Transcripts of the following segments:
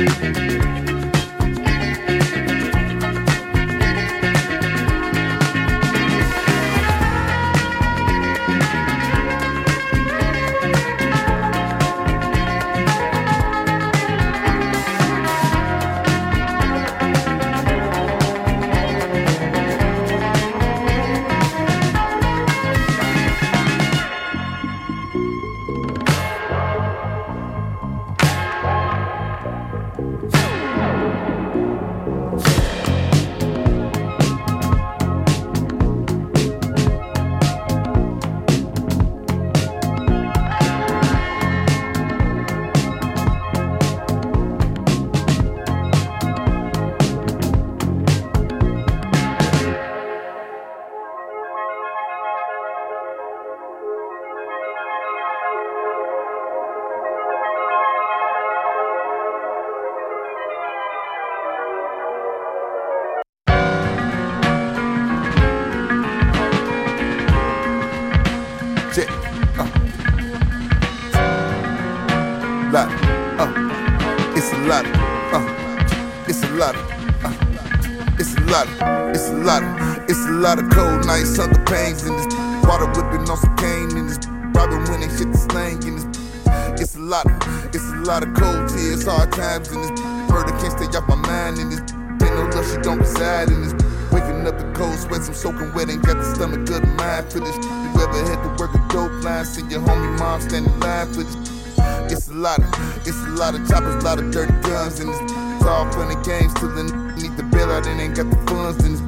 It's a lot of cold nights, other pains in this. Water whipping on some cane in this. Robbing when they shit the slang in this. It's a lot of cold tears, hard times in this. Murder can't stay off my mind in this. Ain't no love, she don't reside in this. Waking up in cold sweats, I'm soaking wet, ain't got the stomach good mind for this. You ever had to work a dope line, see your homie mom standing in line for this. It's a lot of choppers, a lot of dirty guns in this. It's all fun and games till the need the bail out and ain't got the funds in this.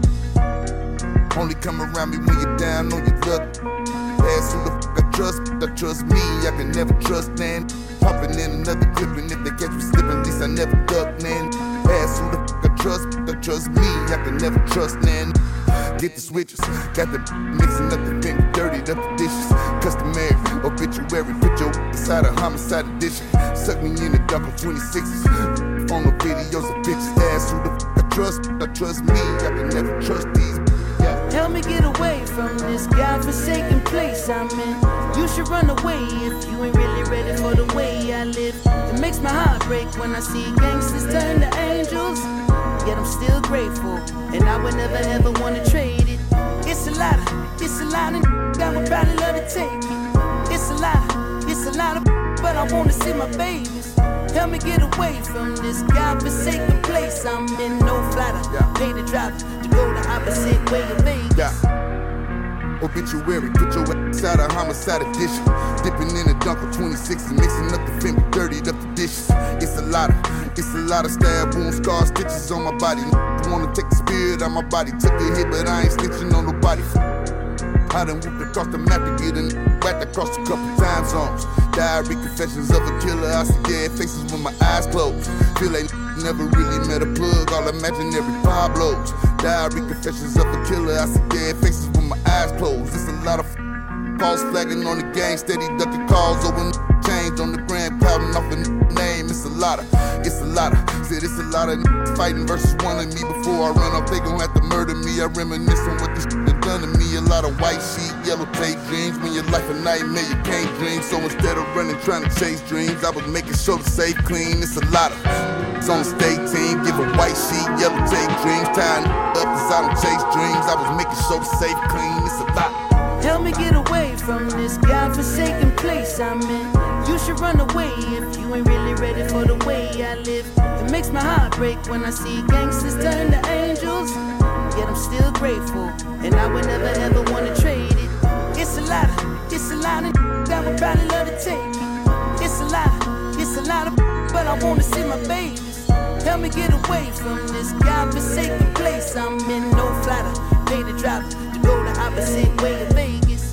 Only come around me when you're down on your luck. Ask who the fuck I trust me, I can never trust, man. Pumping in another clip, and if they catch me slipping, at least I never duck, man. Ask who the fuck I trust me, I can never trust, man. Get the switches, got the mixing up the finger, dirtied up the dishes. Customary, obituary, put your inside a homicide edition. Suck me in the dark on 26s. On the videos of bitches, ask who the fuck I trust me, I can never trust these. Help me get away from this godforsaken place I'm in. You should run away if you ain't really ready for the way I live. It makes my heart break when I see gangsters turn to angels. Yet I'm still grateful, and I would never ever wanna trade it. It's a lot of that would probably love to take me. It's a lot of but I wanna see my babies. Help me get away from this godforsaken place I'm in. No flatter, pay the driver to go the opposite way of Vegas. Obituary, put your ass out of homicide edition. Dipping in a dunk of 26 and mixing up the finger, dirtied up the dishes. It's a lot of stab wounds, scars, stitches on my body. Wanna take the spirit out my body, took a hit, but I ain't snitching on nobody. I done whooped across the map to get a whacked across a couple time zones. Diary confessions of a killer, I see dead faces with my eyes closed. Feel like never really met a plug, all imaginary Pablos. Diary confessions of a killer, I see dead faces with my eyes closed. It's a lot of false flagging on the gang, steady ducking calls over change on the grand, pouting off a name. It's a lot of fighting versus one of me. Before I run off, they gon' have to murder me. I reminisce on what this shit done done to me. A lot of white sheet, yellow tape dreams. When your life a nightmare, you can't dream. So instead of running, trying to chase dreams, I was making sure to save clean. It's a lot of it's on the state team, give a white sheet, yellow tape dreams. Tying up cause I don't chase dreams. I was making sure to save clean. It's a lot. Help me get away from this godforsaken place I'm in. You should run away if you ain't really ready for the way I live. It makes my heart break when I see gangsters turn to angels. Yet I'm still grateful, and I would never ever wanna trade it. It's a lot of that would probably love to take me. It's a lot of but I wanna see my babies. Help me get away from this godforsaken place I'm in. No flatter, pay the driver to go the opposite way of Vegas.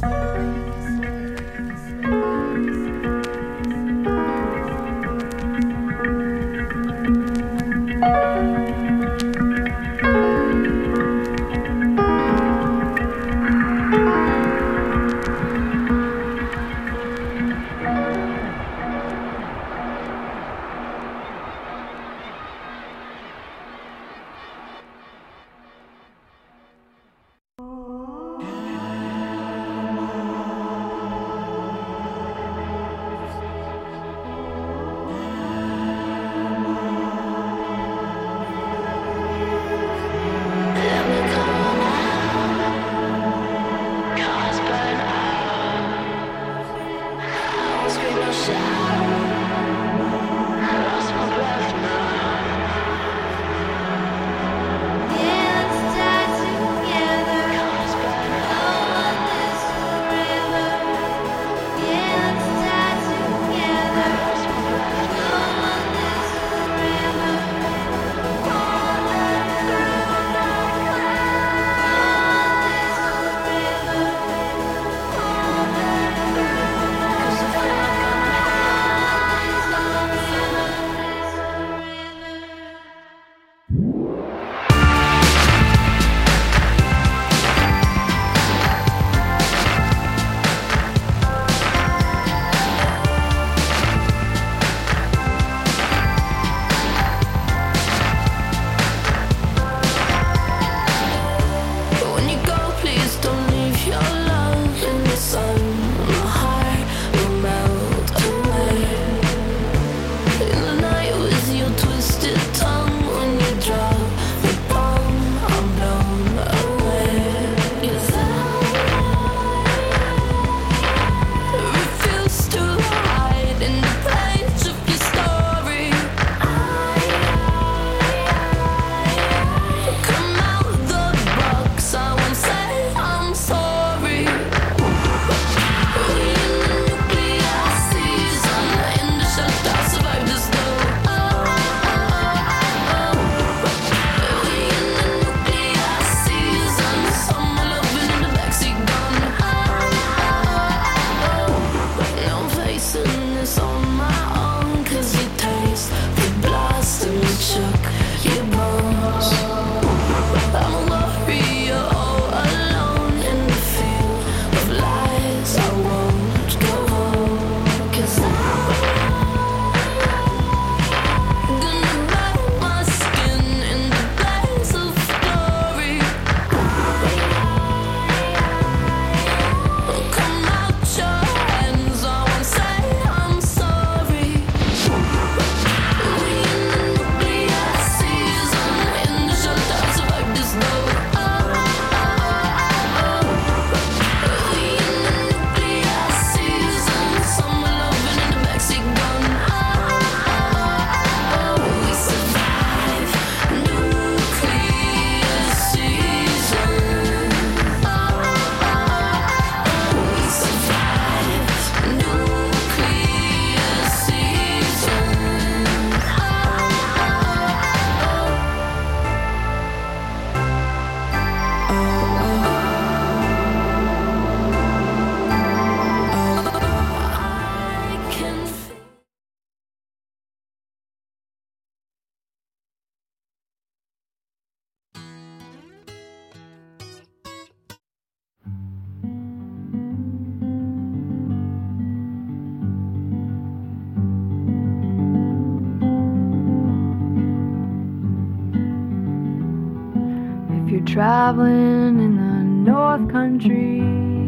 traveling in the North Country,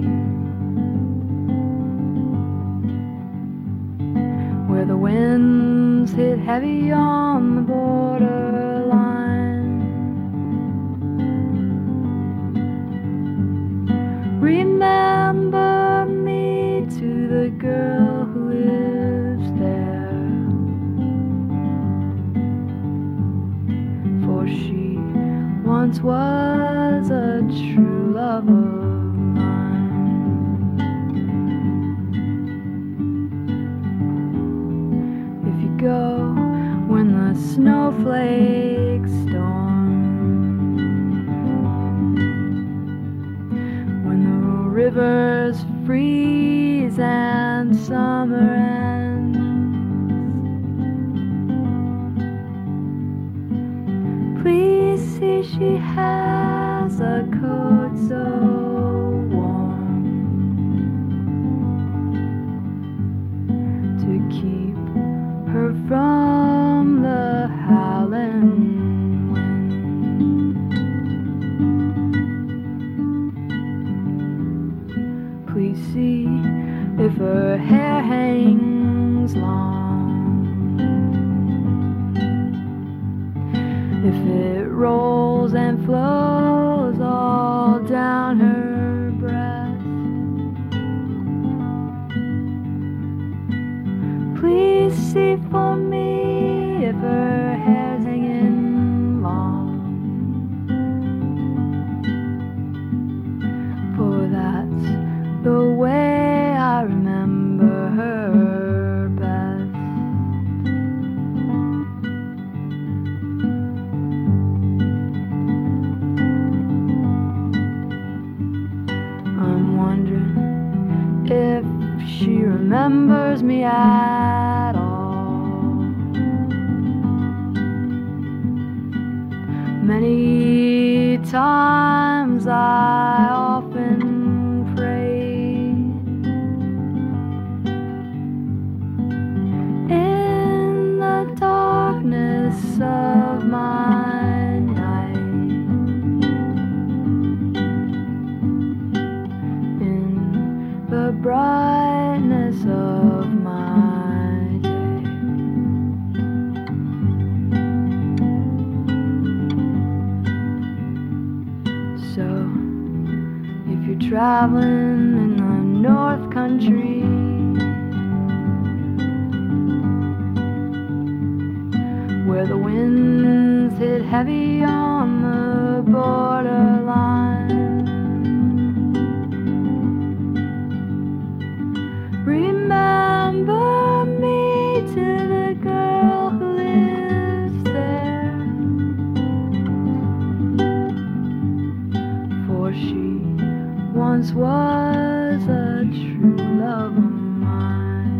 where the winds hit heavy on the borderline, remember me to the girl who lives there, for she once was a true love of mine. If you go when the snowflakes storm, when the rivers freeze and summer ends, please see she has a coat so warm to keep her from the howling wind. Please see if her hair hangs long, if it rolls and flows all down her breast. Please see for me if her hair's hanging long, for that's the way I remember her best. I'm wondering if she remembers me at all. Many times I often pray in the darkness of my night, in the brightness of my day. So, if you're traveling in the North Country, where the winds hit heavy on the borderline, remember me to the girl who lives there, for she once was a true love of mine.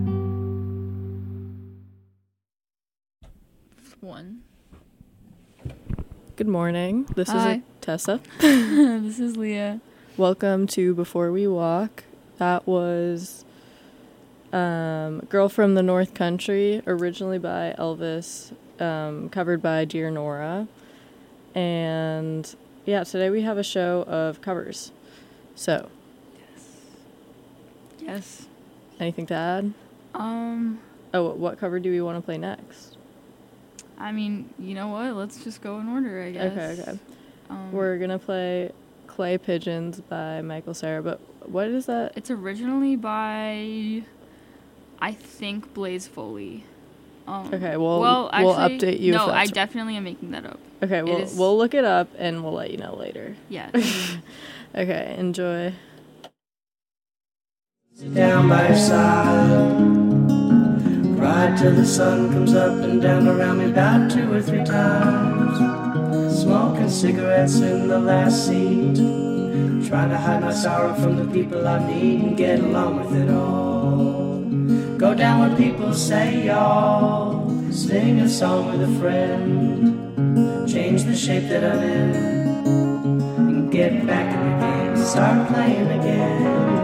One. Good morning. This Hi. is Tessa. This is Leah. Welcome to Before We Walk. That was Girl from the North Country, originally by Elvis, covered by Dear Nora. And yeah, today we have a show of covers. So, Yes. anything to add? Oh, what cover do we want to play next? I mean, you know what? Let's just go in order, I guess. Okay. We're going to play Clay Pigeons by Michael Cera, but what is that? It's originally by, I think, Blaze Foley. Okay, we'll actually, update you. No, if I that's definitely am making that up. Okay, we'll look it up and we'll let you know later. Yeah. Okay, enjoy. Sit down by your side, ride till the sun comes up and down around me about 2 or 3 times. Smoking cigarettes in the last seat, trying to hide my sorrow from the people I meet and get along with it all. Go down where people say y'all, sing a song with a friend, change the shape that I'm in, and get back in the game, start playing again.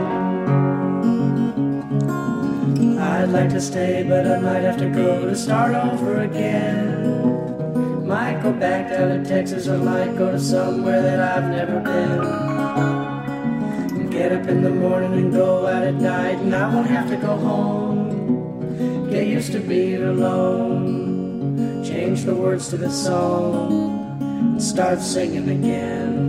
I'd like to stay, but I might have to go to start over again. Might go back down to Texas, or might go to somewhere that I've never been. And get up in the morning and go out at night, and I won't have to go home. Get used to being alone. Change the words to the song and start singing again.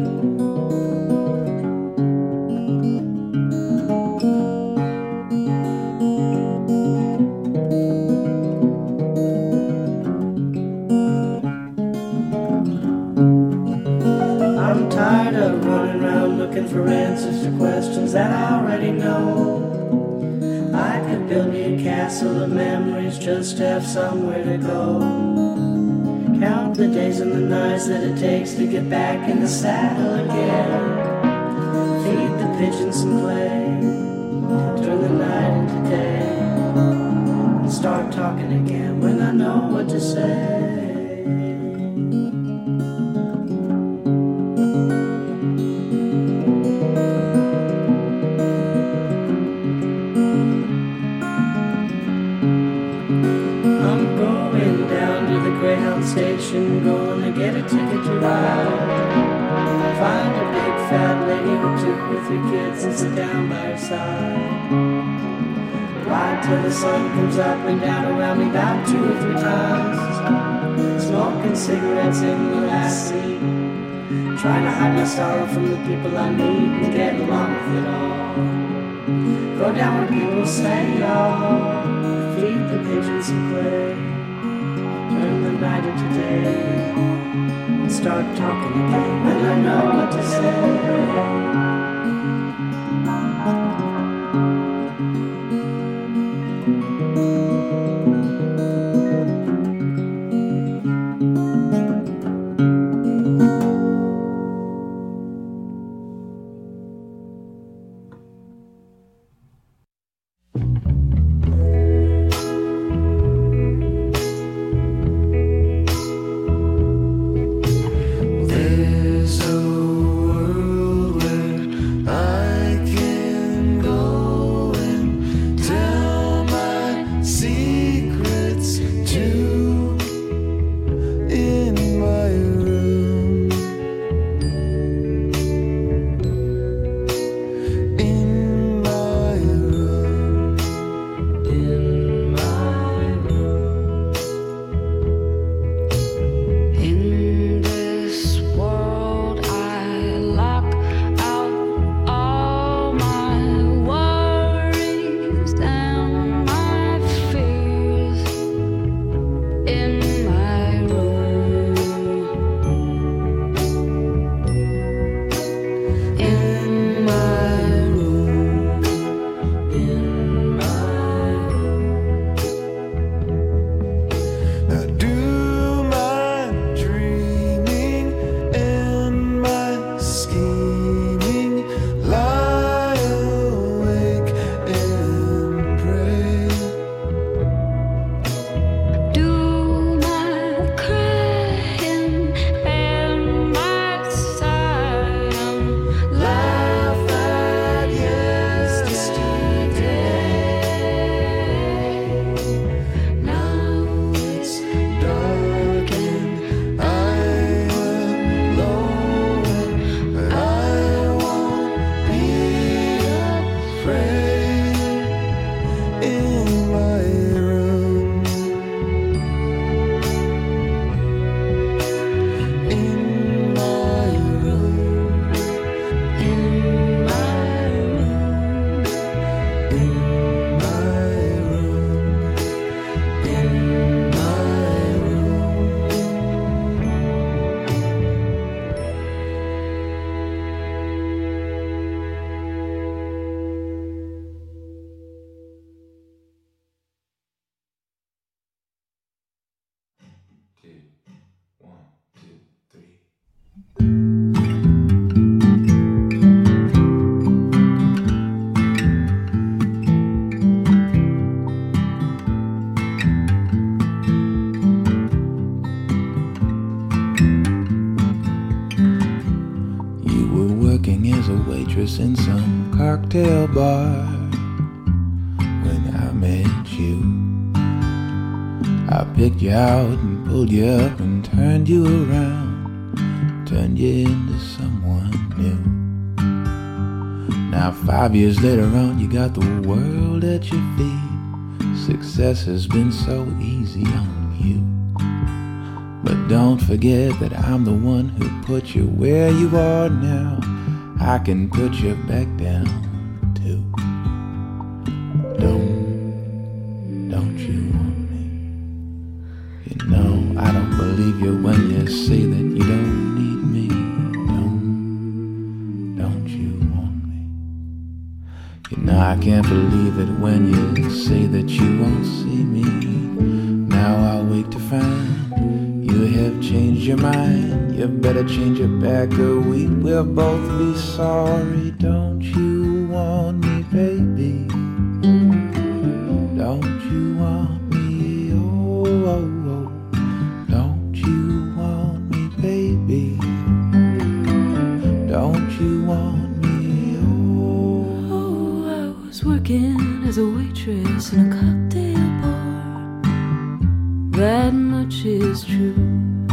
For answers to questions that I already know. I could build me a castle of memories just to have somewhere to go. Count the days and the nights that it takes to get back in the saddle again. Feed the pigeons some clay, turn the night into day, and start talking again when I know what to say. Station, gonna get a ticket to ride. Find a big fat lady with 2 or 3 kids and sit down by her side. Ride till the sun comes up and down around me about 2 or 3 times. Smoking cigarettes in the last seat, trying to hide my sorrow from the people I meet and get along with it all. Go down where people say, oh, feed the pigeons some clay, turn the night into day, and start talking again when I know what to say. waitress in some cocktail bar when I met you. I picked you out and pulled you up and turned you around. you into someone new. Now 5 years later on, you got the world at your feet. Success has been so easy on you. But don't forget that I'm the one who put you where you are now. I can put you back down too. Don't you want me? You know I don't believe you when you say that you don't need me. Don't you want me? You know I can't believe it when you say that you won't see me. Now I wake to find you have changed your mind. You better change it back or we will both be sorry. Don't you want me, baby? Don't you want me? Oh, oh, oh. Don't you want me, baby? Don't you want me? Oh, oh, I was working as a waitress in a cocktail bar. That much is true.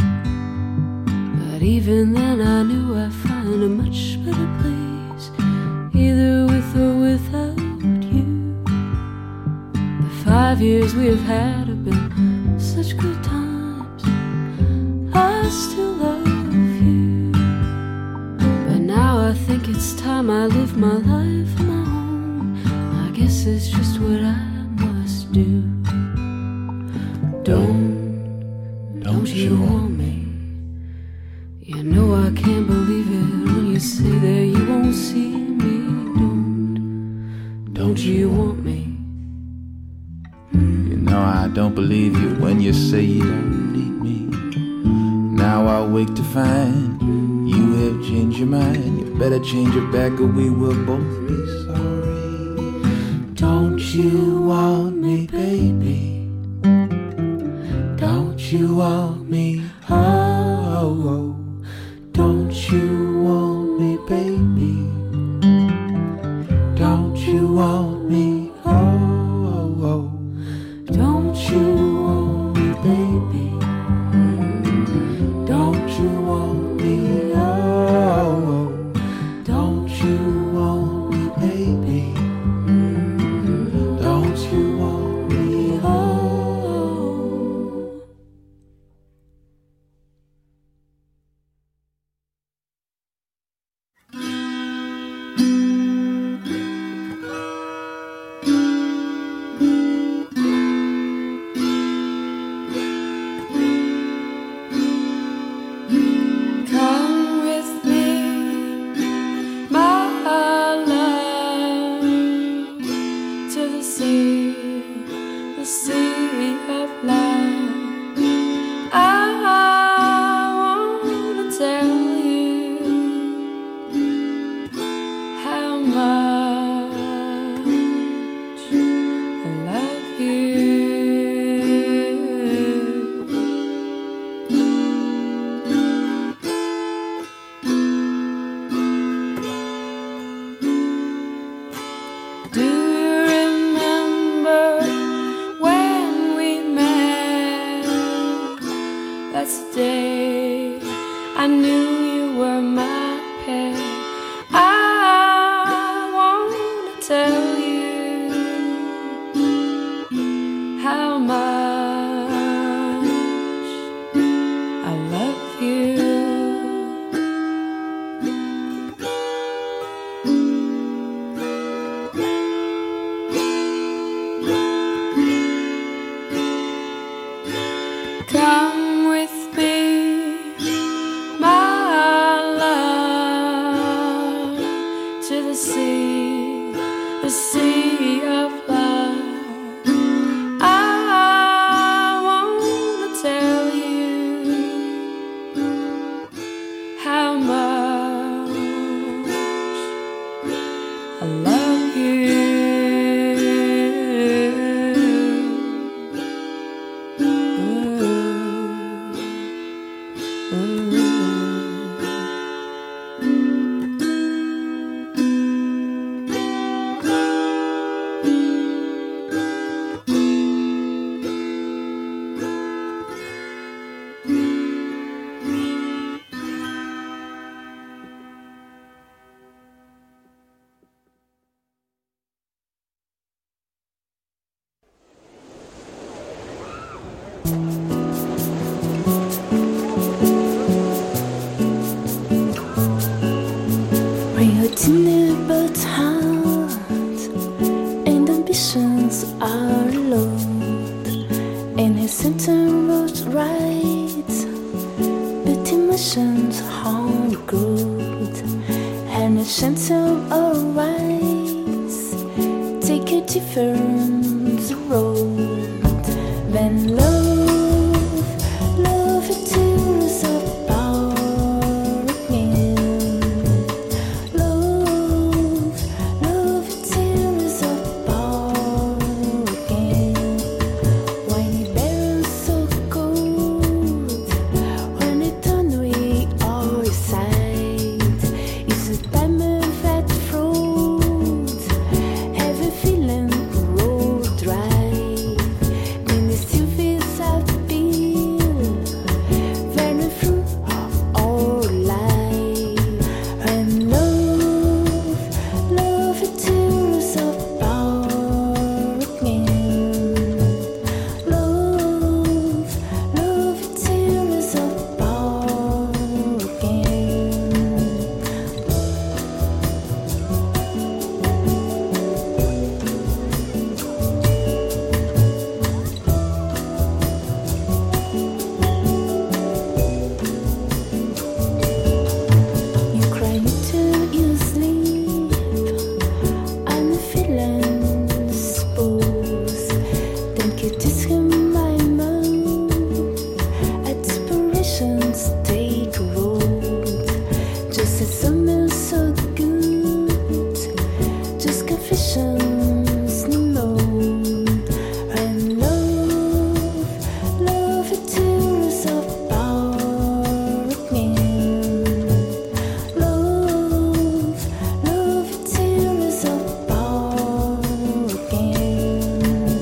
But even then I knew I'd find a much better place, either with or without you. The 5 years we've had have been such good times. I still love you. But now I think it's time I live my life on my own. I guess it's just what I must do. Don't you want me? You know I can't believe it when you say that you won't see me. Don't you want me? you know I don't believe you when you say you don't need me. Now I wake to find you have changed your mind. You better change it back or we will both be sorry. Don't you want me, baby? Don't you want me? Oh, oh, oh. Don't you want me, baby? Don't you want me? Oh, oh, oh. Don't you want me, baby? Don't you want me? Oh, oh. Don't you want me, baby? Don't you want me? Oh. Come with me, my love, to the sea of love. I wanna tell you how much I love you. Do you remember when we met? That's the day I knew you were my pet. I wanna tell you how much I love you. Come with me, my love, to the sea of love. I wanna tell you how much I love you. bird's heart and ambitions are low. In his center road right, but emotions harm growth. And his center alright, take a different road. Then love it tears apart again. Love it tears apart again. When it bears so cold, when it turns we all side, it's a diamond that fruit, every feeling roll dry. Then the still feels appeal, very through all life. And love it tears apart again. Love it tears apart again. You cry till you sleep, I'm feeling exposed. Think it is in my mind, aspirations take road. Just as summer so good, just confessions no. And love it tears apart again. Love it tears apart again.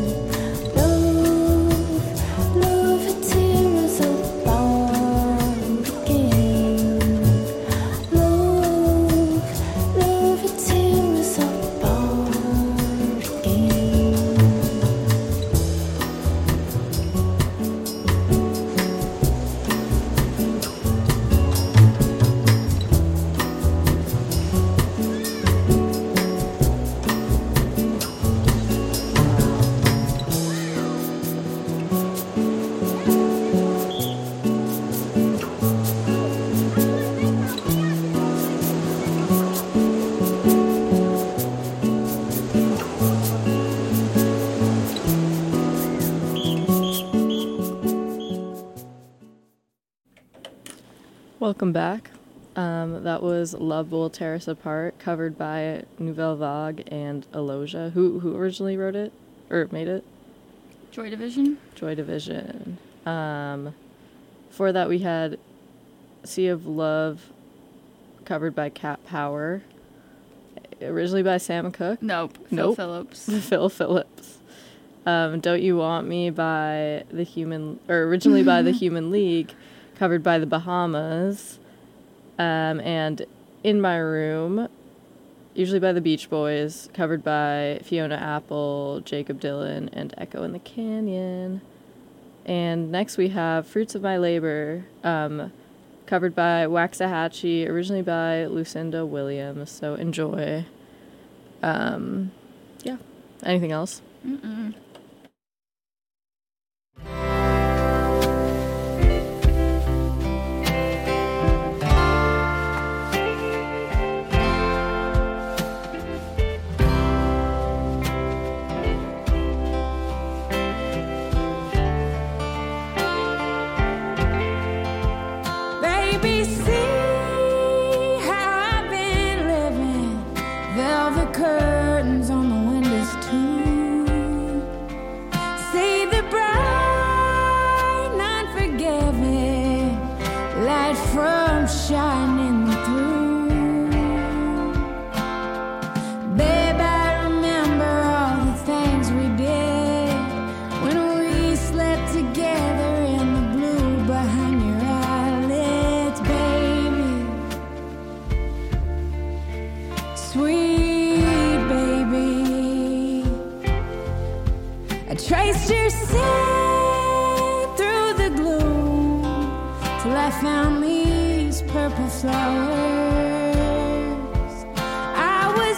Love it tears apart again. Love it tears apart again. Welcome back. That was Love Will Tear Us Apart, covered by Nouvelle Vague and Aloja. Who originally wrote it? Or made it? Joy Division. Joy Division. Before that we had Sea of Love, covered by Cat Power. Originally by Sam Cooke. Nope. Nope. Phil Phillips. Phil Phillips. Don't You Want Me by originally by the Human League, covered by the Bahamas. And In My Room, usually by the Beach Boys, covered by Fiona Apple, Jacob Dylan, and Echo in the Canyon. And next we have Fruits of My Labor, covered by Waxahachie, originally by Lucinda Williams. So enjoy. Yeah. Anything else? Mm-mm. Baby, see how I've been living. Velvet curtains on the windows too. See the bright, unforgiving light from shining through. Babe, I remember all the things we did when we slept together in the blue behind your eyelids, baby. Sweet baby, I traced your scent through the gloom till I found these purple flowers. I was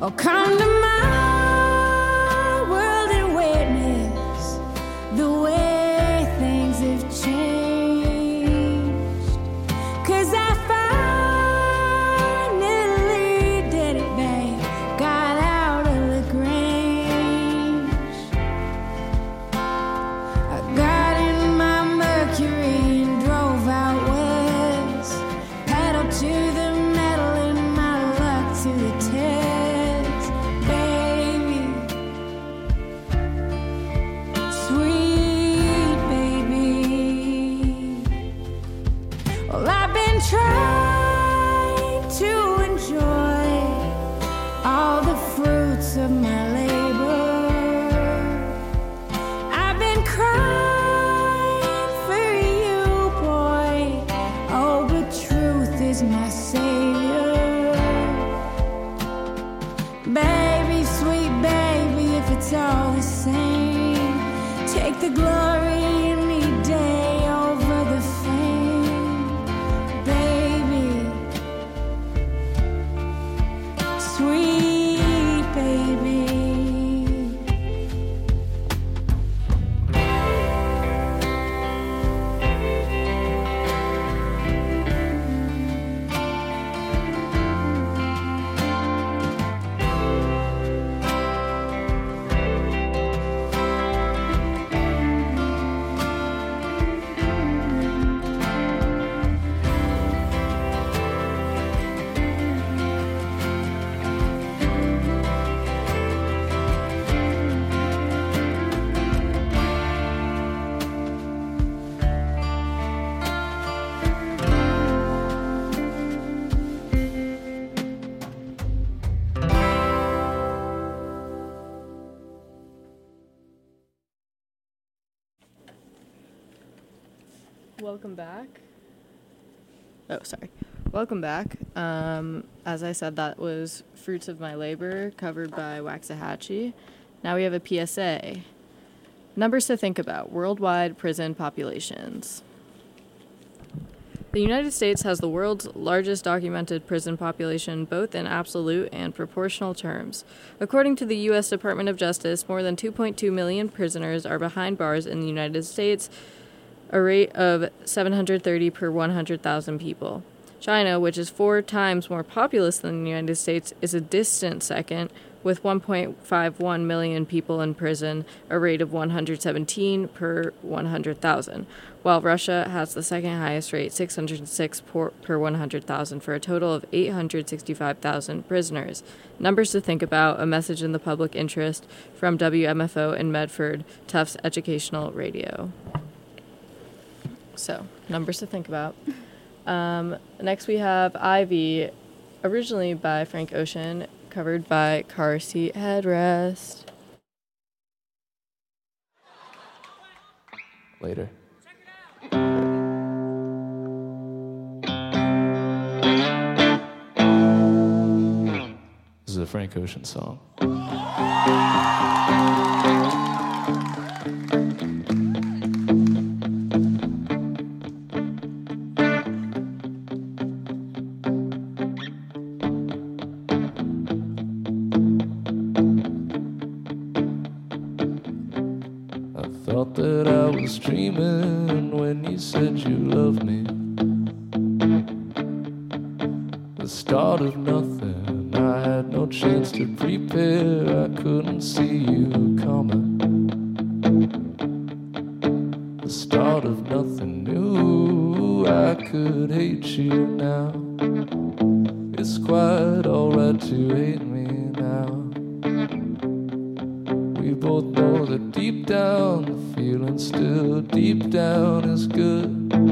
Oh, come to my world and witness the way things have changed. 'Cause I finally did it, babe. Got out of the Grange. I got in my Mercury and drove out west. Pedal to the metal and my luck to the test, baby. Sweet baby. Well, I've been trying to enjoy all the fruits of my labor. I've been crying for you, boy. Oh, but truth is my savior. Baby, sweet baby, if it's all the same, take the glory any day over the fame, baby. Sweet baby. Welcome back. Oh, sorry. Welcome back. As I said, that was Fruits of My Labor, covered by Waxahachie. Now we have a PSA. Numbers to think about. Worldwide prison populations. The United States has the world's largest documented prison population, both in absolute and proportional terms. According to the U.S. Department of Justice, more than 2.2 million prisoners are behind bars in the United States, a rate of 730 per 100,000 people. China, which is 4 times more populous than the United States, is a distant second, with 1.51 million people in prison, a rate of 117 per 100,000, while Russia has the second highest rate, 606 per 100,000, for a total of 865,000 prisoners. Numbers to think about, a message in the public interest from WMFO in Medford, Tufts Educational Radio. So, numbers to think about. Next we have Ivy, originally by Frank Ocean, covered by Car Seat Headrest. Later. This is a Frank Ocean song. Thought that I was dreaming when you said you loved me. The start of nothing, I had no chance to prepare. I couldn't see you coming. The start of nothing new, I could hate you now. It's quite alright to hate me now. We both know that deep down the feeling still deep down is good.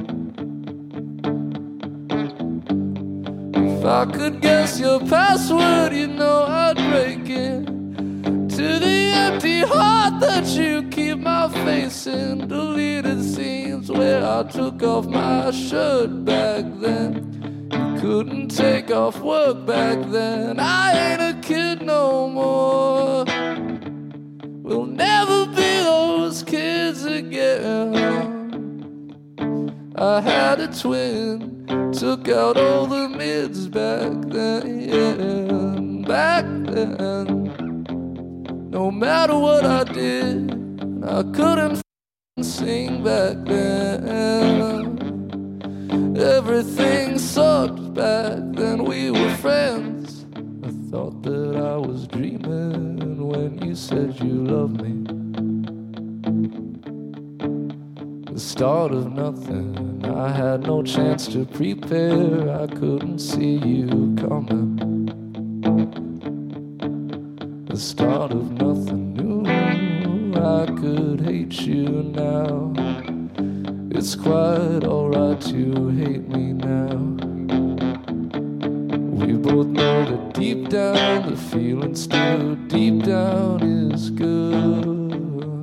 If I could guess your password, you know I'd break in to the empty heart that you keep my face in. Deleted scenes where I took off my shirt back then. You couldn't take off work back then. I ain't a kid no more. We'll never be those kids again. I had a twin, took out all the mids back then. back then. No matter what I did, I couldn't sing back then. Everything sucked back then, we were friends. I thought that I was dreaming when you said you loved me. The start of nothing, I had no chance to prepare. I couldn't see you coming. The start of nothing new, I could hate you now. It's quite alright to hate me now. We both know that deep down the feeling still deep down is good.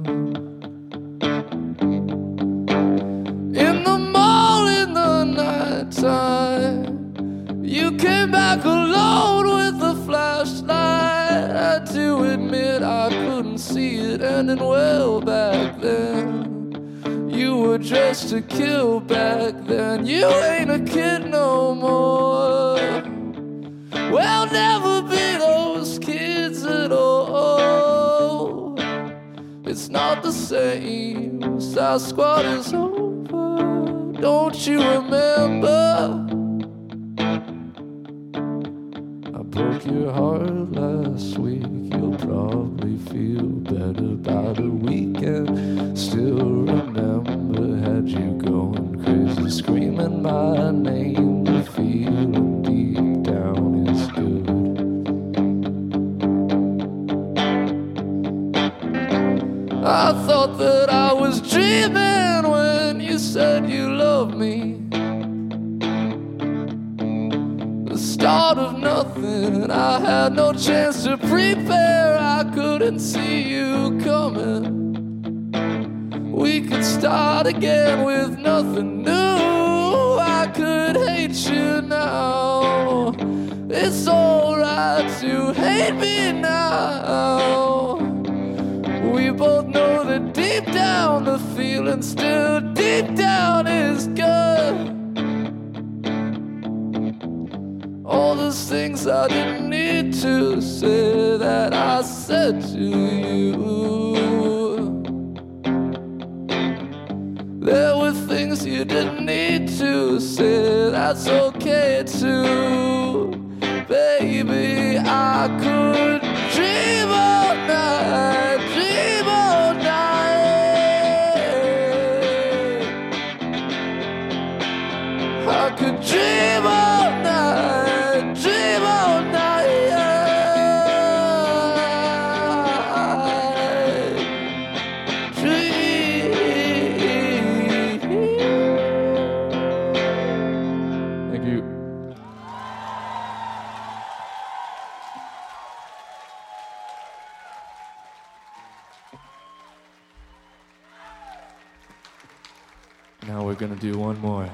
In the mall in the night time, you came back alone with a flashlight. I had to admit I couldn't see it ending well back then. You were dressed to kill back then. You ain't a kid no more. We'll never be those kids at all. It's not the same. South Squad is over. Don't you remember? I broke your heart last week. You'll probably feel better by the weekend. Still remember, had you going crazy, screaming my name. The feeling deep down is good. I thought that I was dreaming when you said you loved me. The start of nothing, I had no chance to prepare. I couldn't see you coming. We could start again with nothing new. I could hate you now. It's alright to hate me now. We both know that deep down the feeling still deep down is good. All those things I didn't need to say that I said to you. There were things you didn't need to say, that's okay too. Baby, I could dream all night, dream all night. I could dream all night, dream all night. Dream. Thank you. Now we're gonna do one more.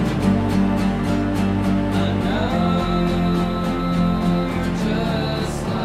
Just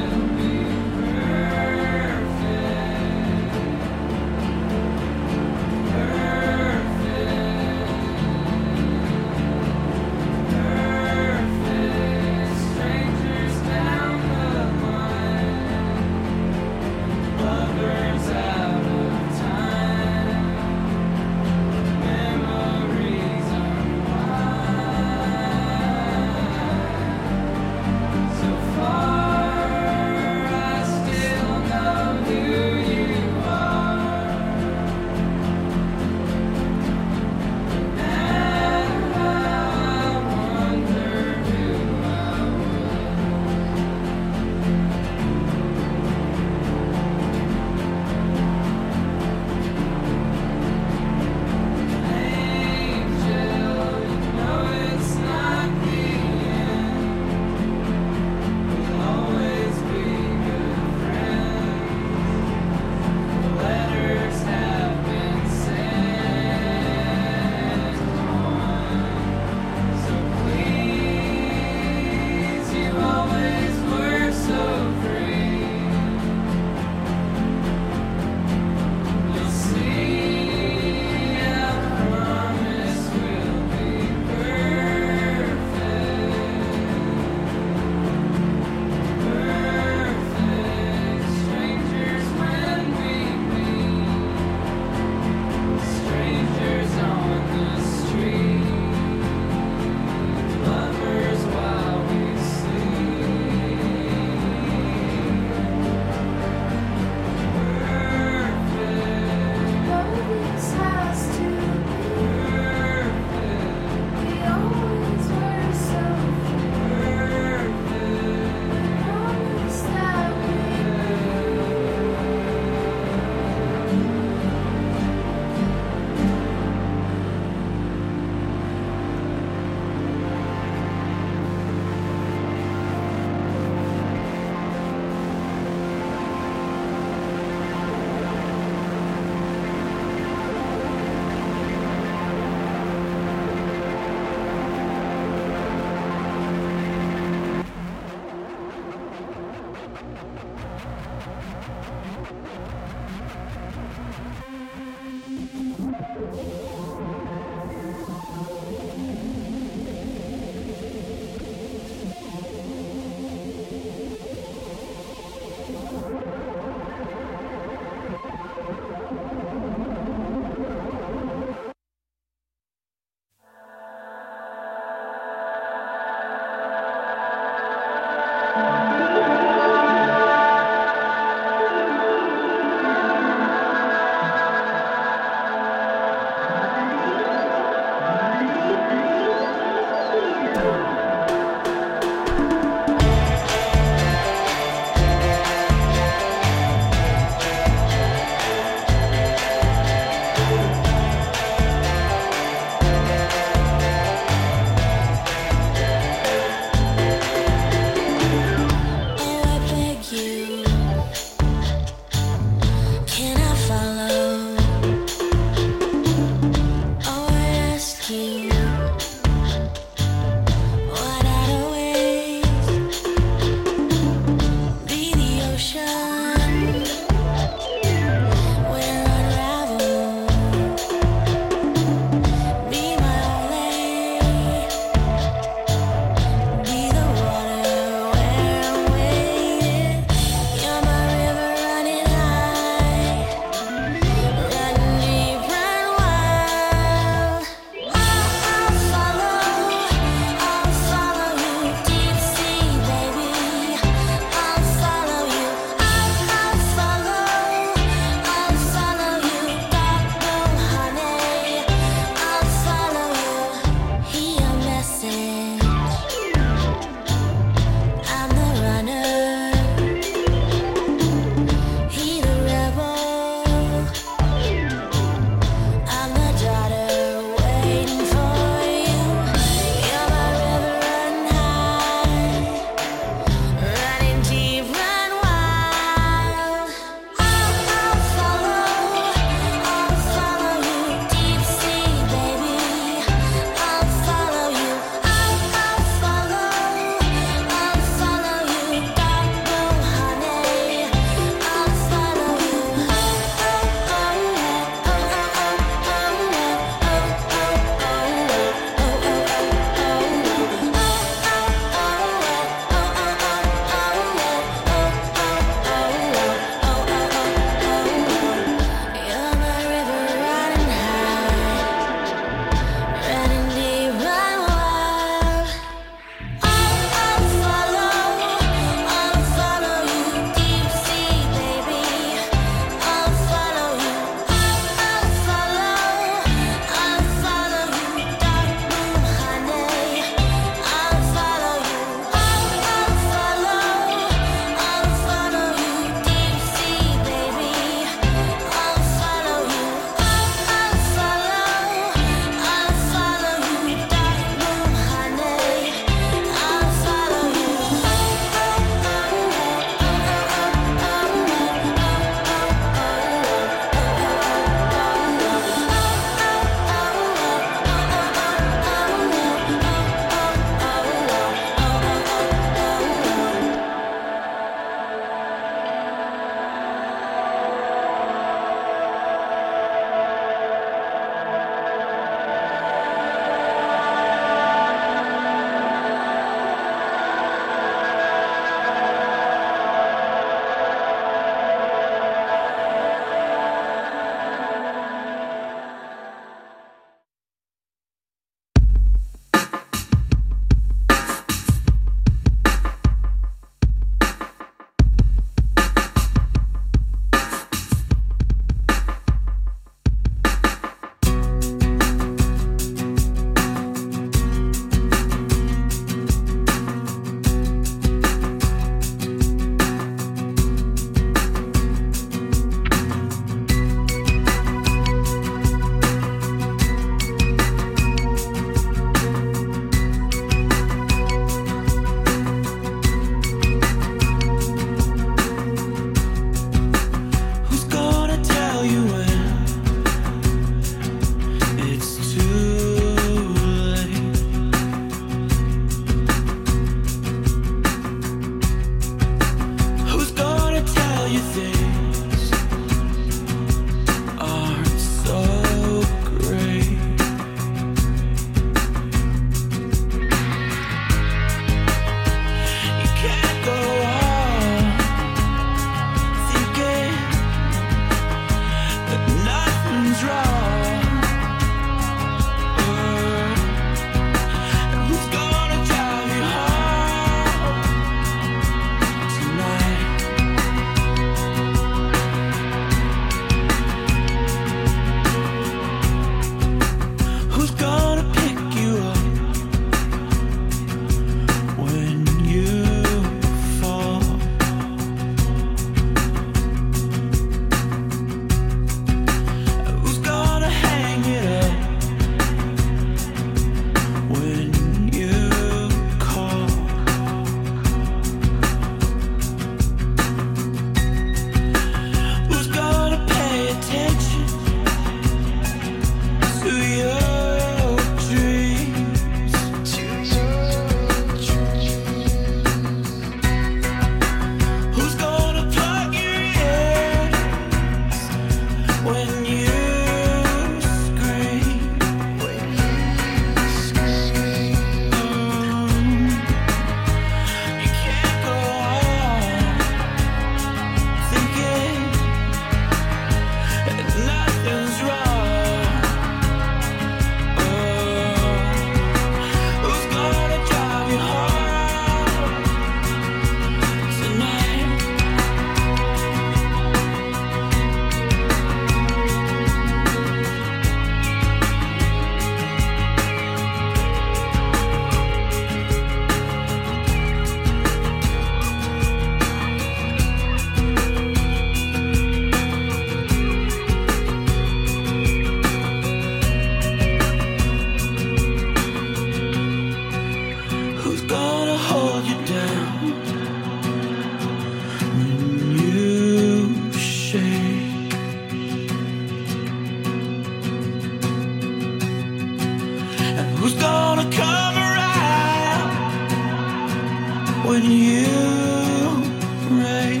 when you break.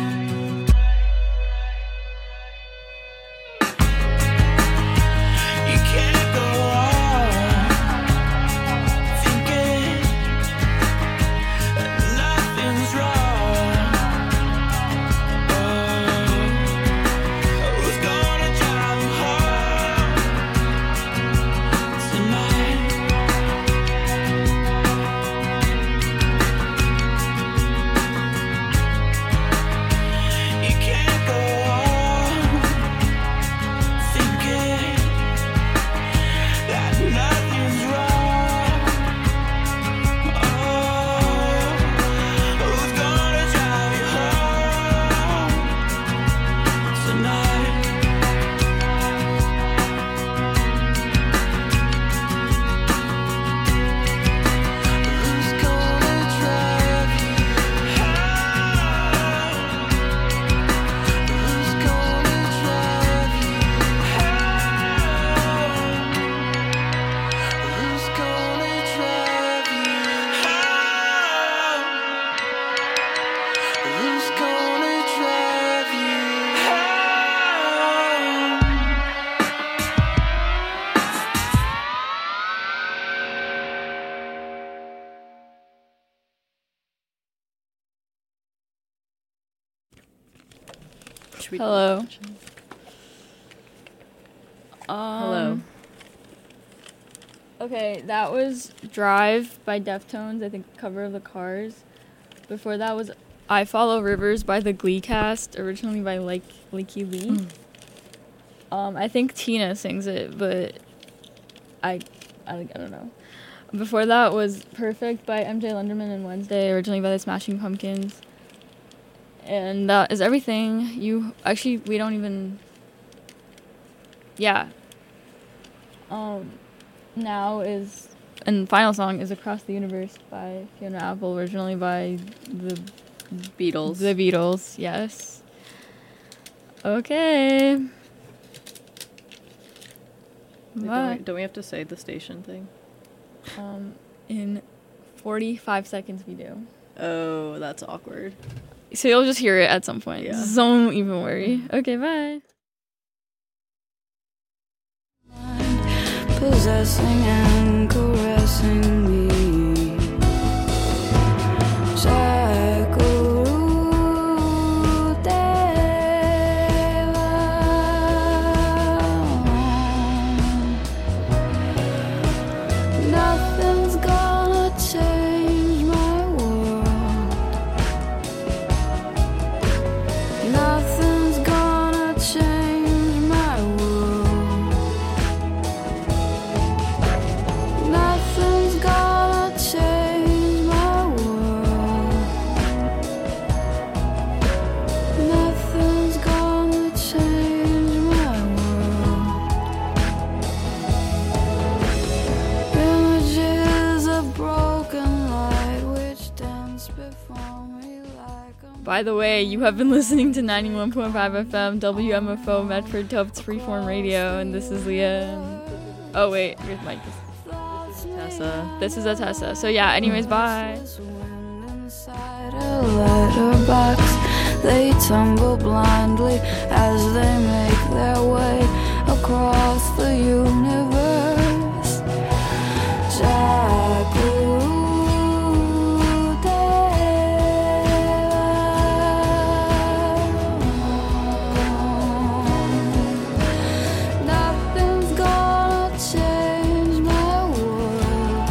You can't go on thinking that nothing's wrong. Who's gonna drive you home tonight? You can't go on thinking that nothing's wrong. Who's gonna drive you home tonight? Who's gonna drive you home? Who's gonna drive you home? Who's gonna drive you home? Who's gonna drive you Should we Hello. Hello. Okay, that was Drive by Deftones, I think cover of the Cars. Before that was I Follow Rivers by the Glee cast, originally by Lakey Lee. I think Tina sings it, but I don't know. Before that was Perfect by MJ Lenderman and Wednesday, originally by the Smashing Pumpkins. And that is everything. We don't even. Yeah. Now is, and final song is Across the Universe by Fiona Apple, originally by the Beatles. The Beatles, yes. Okay. Bye. Don't we have to say the station thing? In 45 seconds we do. Oh, that's awkward. So you'll just hear it at some point. Yeah. So don't even worry. Okay, bye. Possessing and caressing me. Shakuru Deva. Nothing's gonna change my world. Nothing's gonna change my world. Nothing's gonna change my world. Nothing's gonna change my world. Images of broken light which dance before me like a By the way, you have been listening to 91.5 FM WMFO Medford Tufts Freeform Radio, and this is Leah. Oh wait, here's Mike. Tessa. This is Atessa. So yeah, anyways, bye. wind inside a letterbox. They tumble blindly as they make their way across the universe. Nothing's gonna change my world.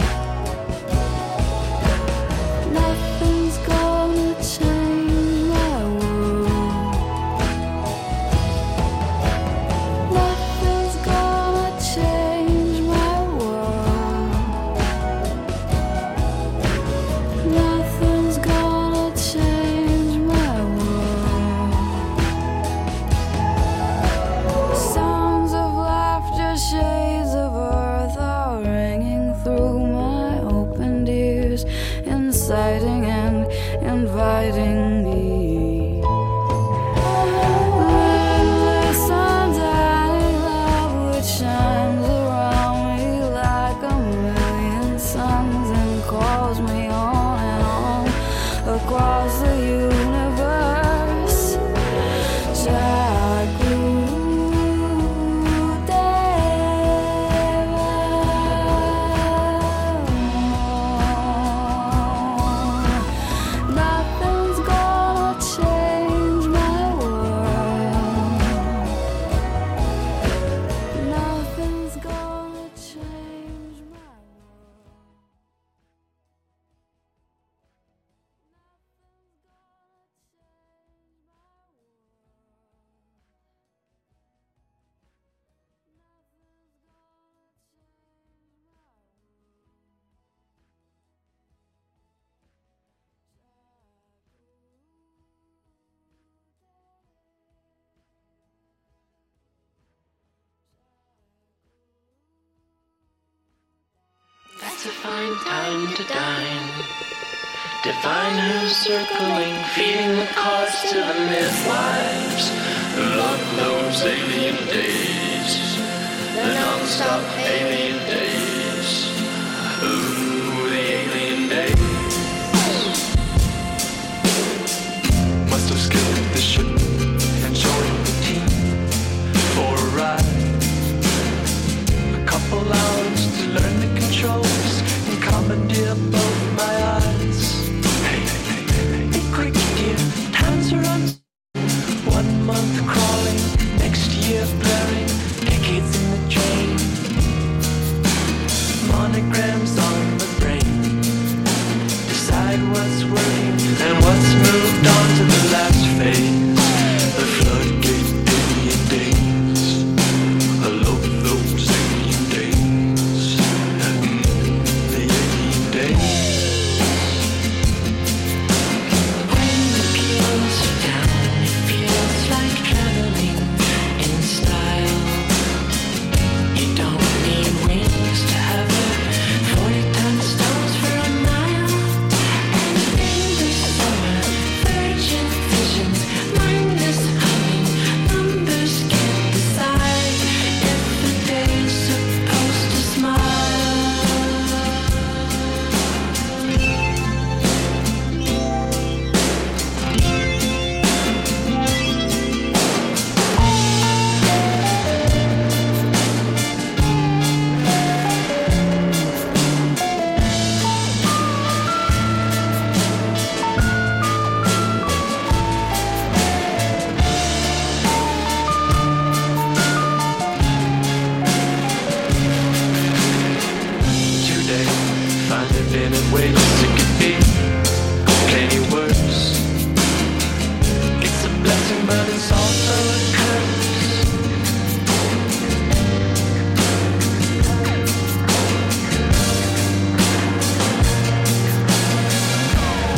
Nothing's gonna change my world. Nothing's gonna change my world. Nothing's gonna change my world. Sounds of laughter, shades of earth are ringing through my opened ears, inciting and inviting me. Limitless, undying love which shines around me like a million suns and calls me on and on find time to dine. Divine who's circling, feeding the cause to the midwives. Love those alien days, the non-stop alien days. Ooh, the alien days. Must have skipped the ship and joined the team for a ride. A couple hours to learn the controls and commandeer both my eyes. Hey, quick dear, times are on. 1 month crawling, next year blaring, decades in the drain. Monograms on the brain, decide what's working and what's moved on to the